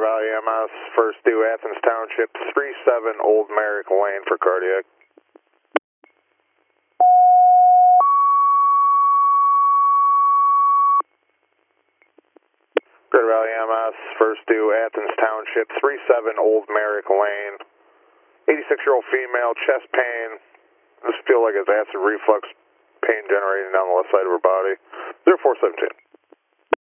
Greater Valley MS, first due Athens Township, 37 Old Merrick Lane for cardiac. Greater Valley MS, first due Athens Township, 37 Old Merrick Lane. 86-year-old female, chest pain. Just feel like it's acid reflux pain generating down the left side of her body. 0417.